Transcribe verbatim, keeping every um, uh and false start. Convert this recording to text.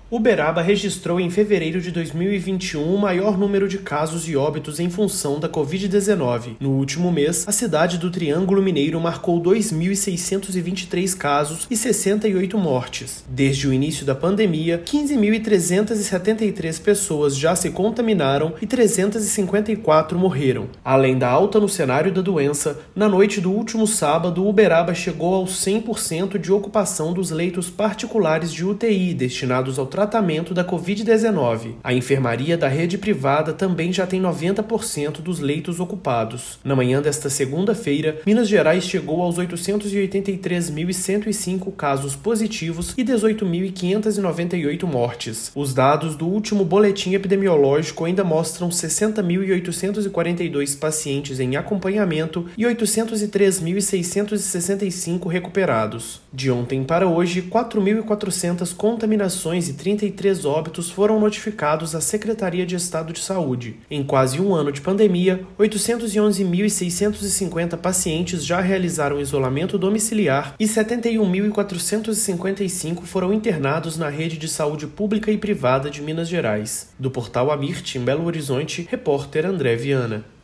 Uberaba registrou em fevereiro de dois mil e vinte e um o maior número de casos e óbitos em função da covid dezenove. No último mês, a cidade do Triângulo Mineiro marcou dois mil seiscentos e vinte e três casos e sessenta e oito mortes. Desde o início da pandemia, quinze mil trezentas e setenta e três pessoas já se contaminaram e trezentas e cinquenta e quatro morreram. Além da alta no cenário da doença, na noite do último sábado, Uberaba chegou aos cem por cento de ocupação dos leitos particulares de U T I destinados ao tratamento da covid dezenove. A enfermaria da rede privada também já tem noventa por cento dos leitos ocupados. Na manhã desta segunda-feira, Minas Gerais chegou aos oitocentos e oitenta e três mil cento e cinco casos positivos e dezoito mil quinhentas e noventa e oito mortes. Os dados do último boletim epidemiológico ainda mostram sessenta mil oitocentos e quarenta e dois pacientes em acompanhamento e oitocentos e três mil seiscentos e sessenta e cinco recuperados. De ontem para hoje, quatro mil e quatrocentas contaminações e trinta e três óbitos foram notificados à Secretaria de Estado de Saúde. Em quase um ano de pandemia, oitocentos e onze mil seiscentos e cinquenta pacientes já realizaram isolamento domiciliar e setenta e um mil quatrocentos e cinquenta e cinco foram internados na rede de saúde pública e privada de Minas Gerais. Do portal Amirte, em Belo Horizonte, repórter André Viana.